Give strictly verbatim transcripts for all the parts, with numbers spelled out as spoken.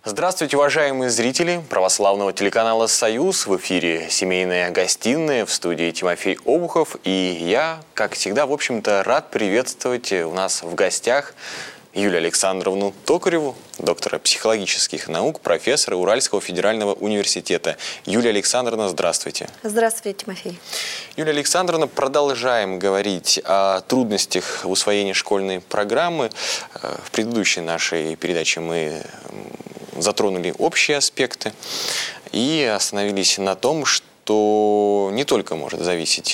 Здравствуйте, уважаемые зрители православного телеканала «Союз». В эфире «Семейная гостиная», в студии Тимофей Обухов. И я, как всегда, в общем-то, рад приветствовать у нас в гостях Юлию Александровну Токареву, доктора психологических наук, профессора Уральского федерального университета. Юлия Александровна, здравствуйте. Здравствуйте, Тимофей. Юлия Александровна, продолжаем говорить о трудностях в усвоении школьной программы. В предыдущей нашей передаче мы затронули общие аспекты и остановились на том, что не только может зависеть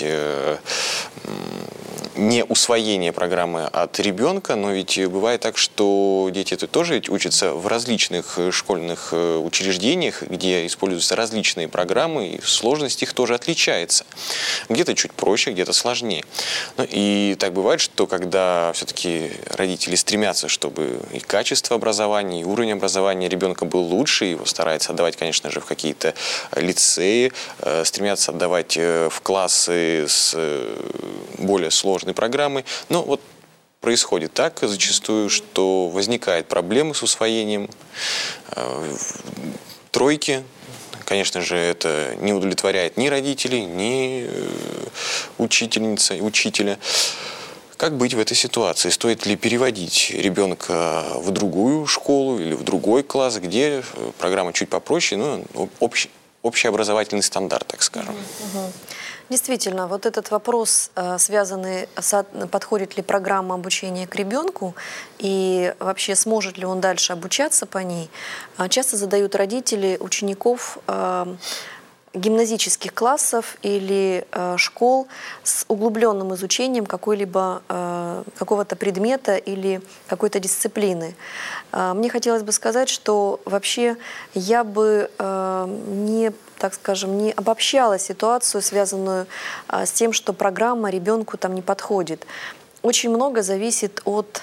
не усвоение программы от ребенка, но ведь бывает так, что дети -то тоже ведь учатся в различных школьных учреждениях, где используются различные программы, и сложность их тоже отличается. Где-то чуть проще, где-то сложнее. Ну, и так бывает, что когда все-таки родители стремятся, чтобы и качество образования, и уровень образования ребенка был лучше, его стараются отдавать, конечно же, в какие-то лицеи, стремятся отдавать в классы с более сложными программы. Но вот происходит так зачастую, что возникают проблемы с усвоением. Тройки, конечно же, это не удовлетворяет ни родителей, ни учительницы, учителя. Как быть в этой ситуации? Стоит ли переводить ребенка в другую школу или в другой класс, где программа чуть попроще, ну, общий, общеобразовательный стандарт, так скажем? Угу. Действительно, вот этот вопрос, связанный с подходит ли программа обучения к ребенку и вообще сможет ли он дальше обучаться по ней, часто задают родители учеников гимназических классов или э, школ с углубленным изучением какой-либо э, какого-то предмета или какой-то дисциплины. Э, мне хотелось бы сказать, что вообще я бы э, не, так скажем, не обобщала ситуацию, связанную э, с тем, что программа ребенку там не подходит. Очень много зависит от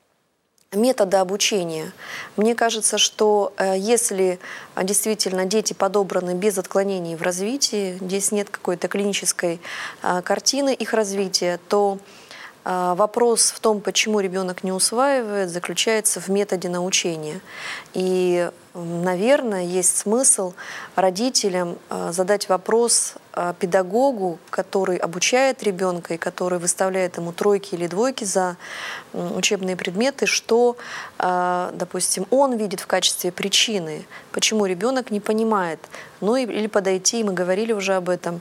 метода обучения. Мне кажется, что э, если э, действительно дети подобраны без отклонений в развитии, здесь нет какой-то клинической э, картины их развития, то э, вопрос в том, почему ребенок не усваивает, заключается в методе научения. И, наверное, есть смысл родителям э, задать вопрос э, педагогу, который обучает ребенка и который выставляет ему тройки или двойки за э, учебные предметы, что, э, допустим, он видит в качестве причины, почему ребенок не понимает. Ну и, или подойти, мы говорили уже об этом,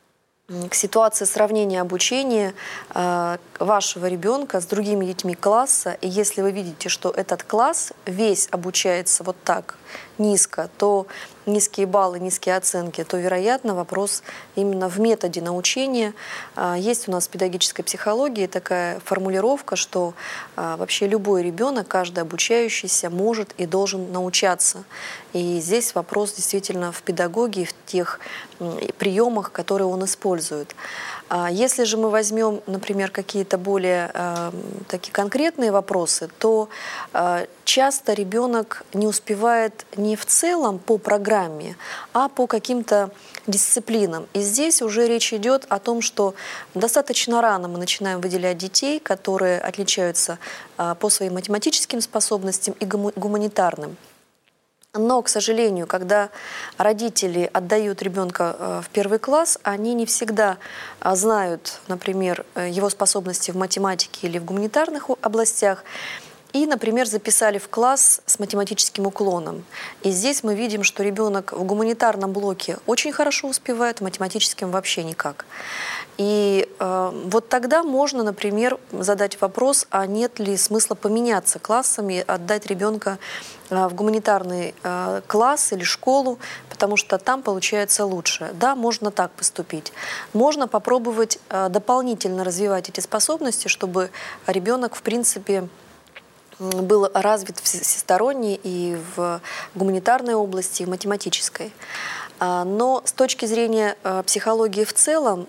к ситуации сравнения обучения э, вашего ребенка с другими детьми класса. И если вы видите, что этот класс весь обучается вот так низко, то низкие баллы, низкие оценки, то, вероятно, вопрос именно в методе научения. Э, есть у нас в педагогической психологии такая формулировка, что э, вообще любой ребенок, каждый обучающийся может и должен научаться. И здесь вопрос действительно в педагогии, в тех э, приемах, которые он использует. Если же мы возьмем, например, какие-то более э, такие конкретные вопросы, то э, часто ребенок не успевает не в целом по программе, а по каким-то дисциплинам. И здесь уже речь идет о том, что достаточно рано мы начинаем выделять детей, которые отличаются э, по своим математическим способностям и гуманитарным. Но, к сожалению, когда родители отдают ребенка в первый класс, они не всегда знают, например, его способности в математике или в гуманитарных областях, и, например, записали в класс с математическим уклоном. И здесь мы видим, что ребенок в гуманитарном блоке очень хорошо успевает, в математическом вообще никак. И э, вот тогда можно, например, задать вопрос, а нет ли смысла поменяться классами, отдать ребенка э, в гуманитарный э, класс или школу, потому что там получается лучше. Да, можно так поступить. Можно попробовать э, дополнительно развивать эти способности, чтобы ребенок, в принципе, был развит всесторонне и в гуманитарной области, и в математической. Но с точки зрения психологии в целом,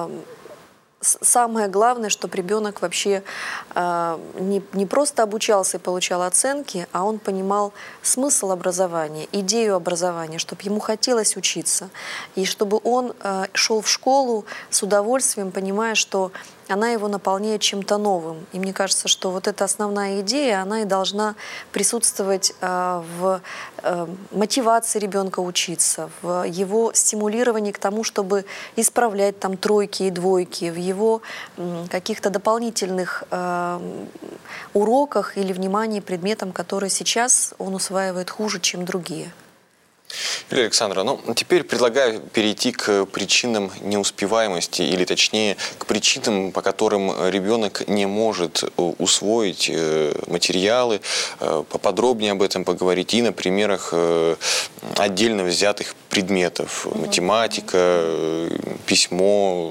самое главное, чтобы ребенок вообще не, не просто обучался и получал оценки, а он понимал смысл образования, идею образования, чтобы ему хотелось учиться. И чтобы он шел в школу с удовольствием, понимая, что она его наполняет чем-то новым. И мне кажется, что вот эта основная идея, она и должна присутствовать э, в э, мотивации ребенка учиться, в его стимулировании к тому, чтобы исправлять там тройки и двойки, в его э, каких-то дополнительных э, уроках или внимании предметам, которые сейчас он усваивает хуже, чем другие. Юлия Александровна, ну теперь предлагаю перейти к причинам неуспеваемости, или точнее к причинам, по которым ребенок не может усвоить материалы, поподробнее об этом поговорить и на примерах отдельно взятых предметов: угу. математика, письмо,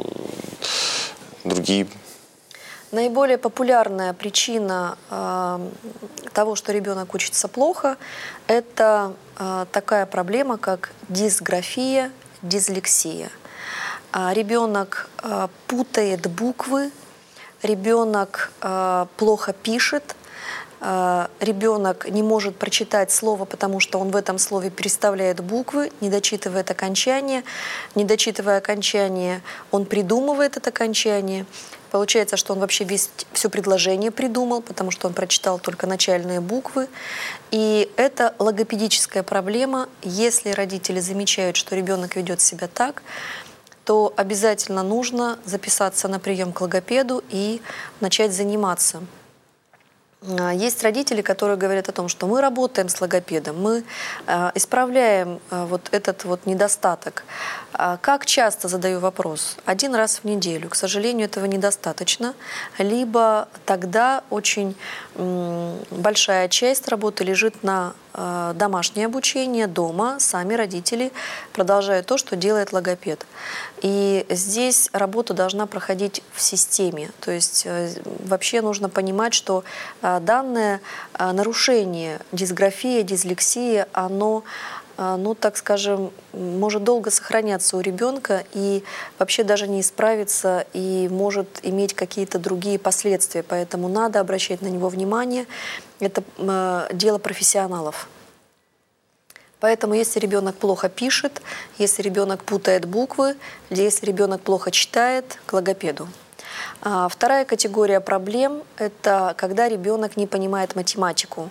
другие. Наиболее популярная причина э, того, что ребенок учится плохо, это э, такая проблема, как дисграфия, дислексия. А ребенок э, путает буквы, ребенок э, плохо пишет, э, ребенок не может прочитать слово, потому что он в этом слове переставляет буквы, не дочитывает окончание. Не дочитывая окончание, он придумывает это окончание. Получается, что он вообще весь, все предложение придумал, потому что он прочитал только начальные буквы. И это логопедическая проблема. Если родители замечают, что ребенок ведет себя так, то обязательно нужно записаться на прием к логопеду и начать заниматься. Есть родители, которые говорят о том, что мы работаем с логопедом, мы э, исправляем э, вот этот вот недостаток. А как часто, задаю вопрос? Один раз в неделю. К сожалению, этого недостаточно. Либо тогда очень м, большая часть работы лежит на э, домашнее обучение, дома. Сами родители продолжают то, что делает логопед. И здесь работа должна проходить в системе. То есть э, вообще нужно понимать, что э, данное э, нарушение, дисграфия, дислексия, оно, э, ну так скажем, может долго сохраняться у ребенка и вообще даже не исправиться, и может иметь какие-то другие последствия. Поэтому надо обращать на него внимание. Это э, дело профессионалов. Поэтому если ребенок плохо пишет, если ребенок путает буквы, если ребенок плохо читает, к логопеду. А вторая категория проблем – это когда ребенок не понимает математику.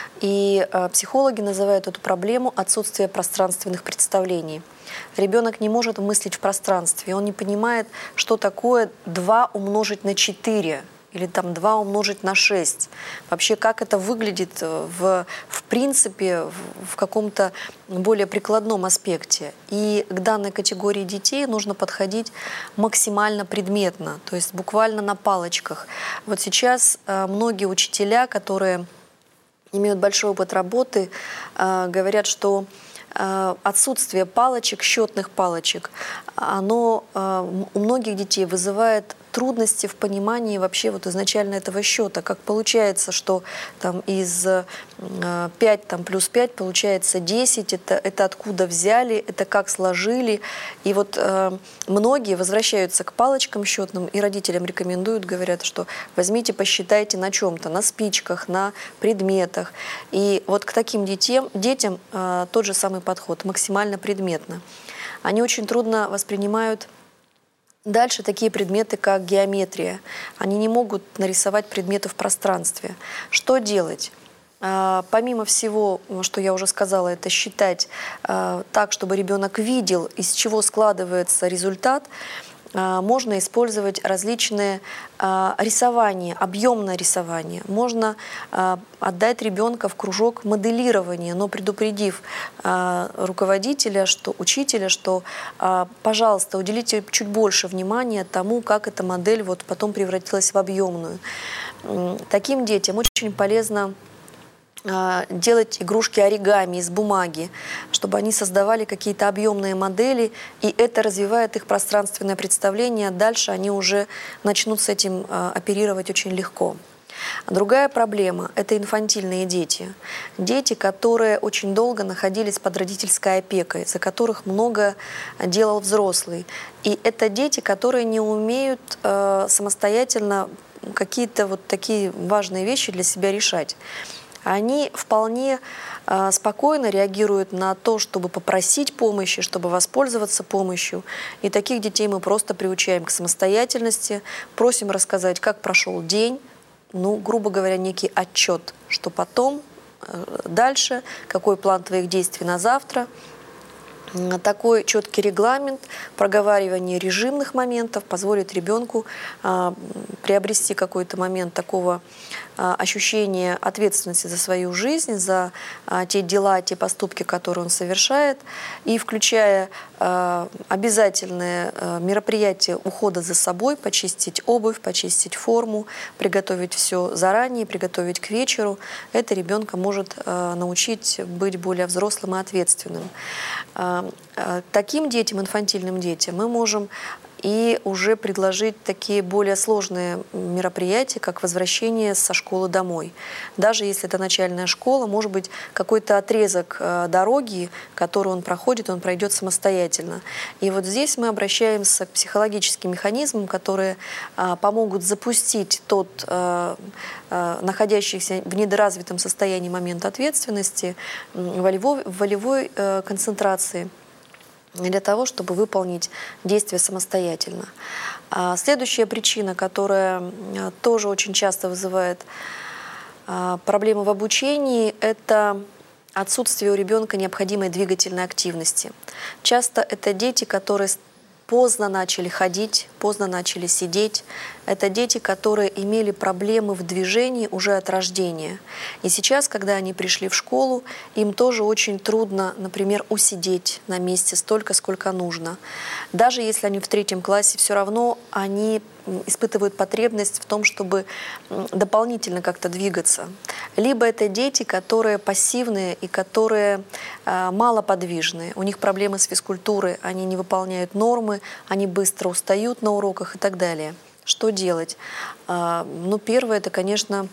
И а, психологи называют эту проблему отсутствие пространственных представлений. Ребенок не может мыслить в пространстве, он не понимает, что такое два умножить на четыре. Или там два умножить на шесть. Вообще, как это выглядит в, в принципе в, в каком-то более прикладном аспекте. И к данной категории детей нужно подходить максимально предметно, то есть буквально на палочках. Вот сейчас э, многие учителя, которые имеют большой опыт работы, э, говорят, что э, отсутствие палочек, счетных палочек, оно э, у многих детей вызывает трудности в понимании вообще вот изначально этого счета. Как получается, что там из э, пять там, плюс пять получается десять, это, это откуда взяли, это как сложили. И вот э, многие возвращаются к палочкам счетным, и родителям рекомендуют, говорят, что возьмите, посчитайте на чем-то, на спичках, на предметах. И вот к таким детям, детям э, тот же самый подход, максимально предметно. Они очень трудно воспринимают дальше такие предметы, как геометрия. Они не могут нарисовать предметы в пространстве. Что делать? Помимо всего, что я уже сказала, это считать так, чтобы ребенок видел, из чего складывается результат, можно использовать различные рисования, объемное рисование. Можно отдать ребенка в кружок моделирования, но предупредив руководителя, что, учителя, что, пожалуйста, уделите чуть больше внимания тому, как эта модель вот потом превратилась в объемную. Таким детям очень полезно делать игрушки оригами из бумаги, чтобы они создавали какие-то объемные модели, и это развивает их пространственное представление. Дальше они уже начнут с этим оперировать очень легко. Другая проблема – это инфантильные дети. Дети, которые очень долго находились под родительской опекой, за которых много делал взрослый. И это дети, которые не умеют э, самостоятельно какие-то вот такие важные вещи для себя решать. они вполне э, спокойно реагируют на то, чтобы попросить помощи, чтобы воспользоваться помощью. И таких детей мы просто приучаем к самостоятельности, просим рассказать, как прошел день, ну, грубо говоря, некий отчет, что потом, э, дальше, какой план твоих действий на завтра. Такой четкий регламент, проговаривание режимных моментов позволит ребенку а, приобрести какой-то момент такого а, ощущения ответственности за свою жизнь, за а, те дела, те поступки, которые он совершает, и включая а, обязательные а, мероприятия ухода за собой, почистить обувь, почистить форму, приготовить все заранее, приготовить к вечеру, это ребенка может а, научить быть более взрослым и ответственным. Таким детям, инфантильным детям, мы можем и уже предложить такие более сложные мероприятия, как возвращение со школы домой. Даже если это начальная школа, может быть, какой-то отрезок дороги, который он проходит, он пройдет самостоятельно. И вот здесь мы обращаемся к психологическим механизмам, которые помогут запустить тот находящийся в недоразвитом состоянии момент ответственности, волевой, волевой концентрации, для того, чтобы выполнить действия самостоятельно. А следующая причина, которая тоже очень часто вызывает проблемы в обучении, это отсутствие у ребенка необходимой двигательной активности. Часто это дети, которые поздно начали ходить, поздно начали сидеть. Это дети, которые имели проблемы в движении уже от рождения. И сейчас, когда они пришли в школу, им тоже очень трудно, например, усидеть на месте столько, сколько нужно. Даже если они в третьем классе, все равно они испытывают потребность в том, чтобы дополнительно как-то двигаться. Либо это дети, которые пассивные и которые э, малоподвижные. У них проблемы с физкультурой, они не выполняют нормы, они быстро устают на уроках и так далее. Что делать? Э, ну, первое, это, конечно,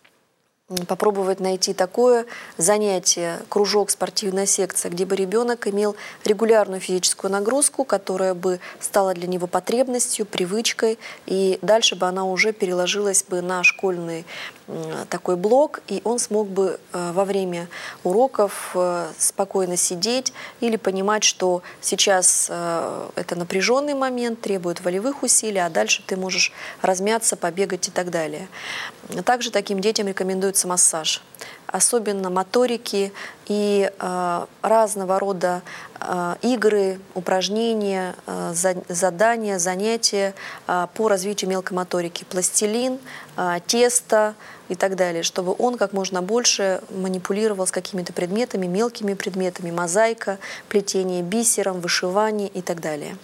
попробовать найти такое занятие, кружок, спортивная секция, где бы ребенок имел регулярную физическую нагрузку, которая бы стала для него потребностью, привычкой, и дальше бы она уже переложилась бы на школьный такой блок, и он смог бы во время уроков спокойно сидеть или понимать, что сейчас это напряженный момент, требует волевых усилий, а дальше ты можешь размяться, побегать и так далее. Также таким детям рекомендуется массаж. Особенно моторики и э, разного рода э, игры, упражнения, э, за, задания, занятия э, по развитию мелкой моторики. Пластилин, э, тесто и так далее, чтобы он как можно больше манипулировал с какими-то предметами, мелкими предметами, мозаика, плетение бисером, вышивание и так далее.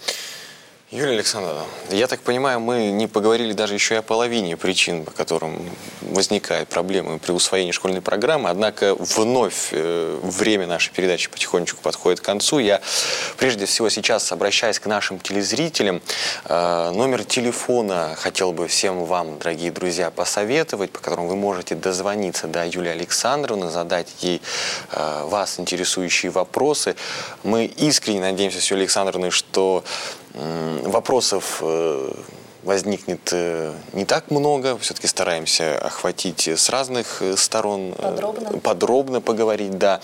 Юлия Александровна, я так понимаю, мы не поговорили даже еще и о половине причин, по которым возникают проблемы при усвоении школьной программы. Однако вновь э, время нашей передачи потихонечку подходит к концу. Я прежде всего сейчас обращаюсь к нашим телезрителям. Э, номер телефона хотел бы всем вам, дорогие друзья, посоветовать, по которому вы можете дозвониться до Юлии Александровны, задать ей э, вас интересующие вопросы. Мы искренне надеемся с Юлией Александровной, что вопросов возникнет не так много, все-таки стараемся охватить с разных сторон, подробно, подробно поговорить, да.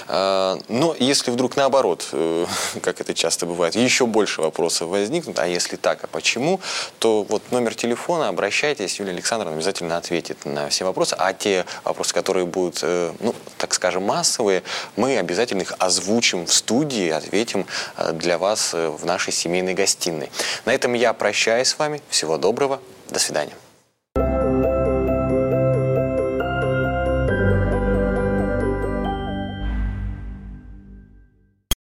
Но если вдруг наоборот, как это часто бывает, еще больше вопросов возникнут, а если так, а почему, то вот номер телефона, обращайтесь, Юлия Александровна обязательно ответит на все вопросы, а те вопросы, которые будут, ну, так скажем, массовые, мы обязательно их озвучим в студии, ответим для вас в нашей семейной гостиной. На этом я прощаюсь с вами. Всего доброго. До свидания.